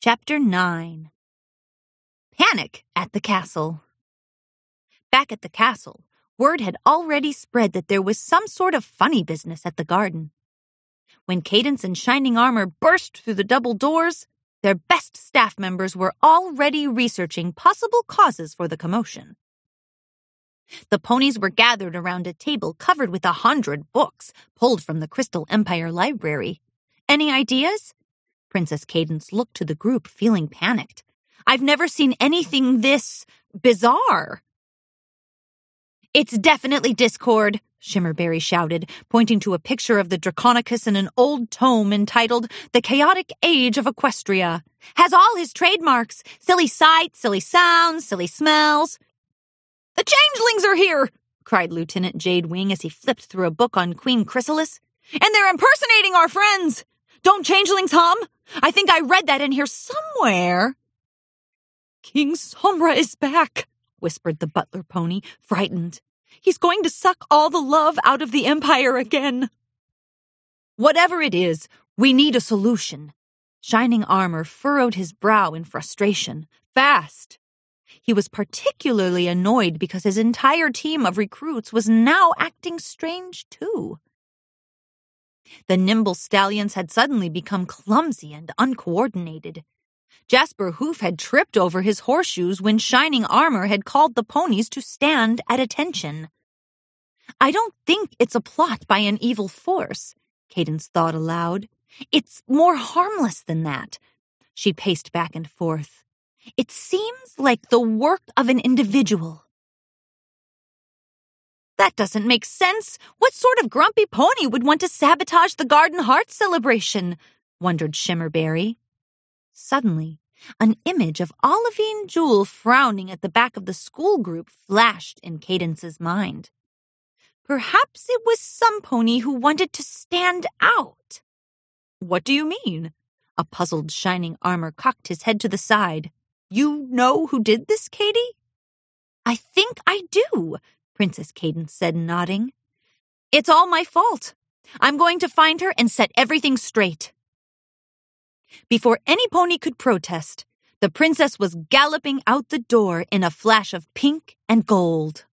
Chapter 9. Panic at the Castle. Back at the castle, word had already spread that there was some sort of funny business at the garden. When Cadance and Shining Armor burst through the double doors, their best staff members were already researching possible causes for the commotion. The ponies were gathered around a table covered with 100 books pulled from the Crystal Empire library. Any ideas? Princess Cadance looked to the group, feeling panicked. I've never seen anything this bizarre. It's definitely Discord, Shimmerberry shouted, pointing to a picture of the Draconicus in an old tome entitled The Chaotic Age of Equestria. Has all his trademarks. Silly sights, silly sounds, silly smells. The changelings are here, cried Lieutenant Jade Wing as he flipped through a book on Queen Chrysalis. And they're impersonating our friends. Don't changelings hum? I think I read that in here somewhere. King Somra is back, whispered the butler pony, frightened. He's going to suck all the love out of the Empire again. Whatever it is, we need a solution. Shining Armor furrowed his brow in frustration. Fast. He was particularly annoyed because his entire team of recruits was now acting strange too. The nimble stallions had suddenly become clumsy and uncoordinated. Jasper Hoof had tripped over his horseshoes when Shining Armor had called the ponies to stand at attention. I don't think it's a plot by an evil force, Cadance thought aloud. It's more harmless than that. She paced back and forth. It seems like the work of an individual. That doesn't make sense. What sort of grumpy pony would want to sabotage the Garden Heart celebration? Wondered Shimmerberry. Suddenly, an image of Olivine Jewel frowning at the back of the school group flashed in Cadance's mind. Perhaps it was some pony who wanted to stand out. What do you mean? A puzzled Shining Armor cocked his head to the side. You know who did this, Katie? I think I do, Princess Cadance said, nodding. It's all my fault. I'm going to find her and set everything straight. Before any pony could protest, the princess was galloping out the door in a flash of pink and gold.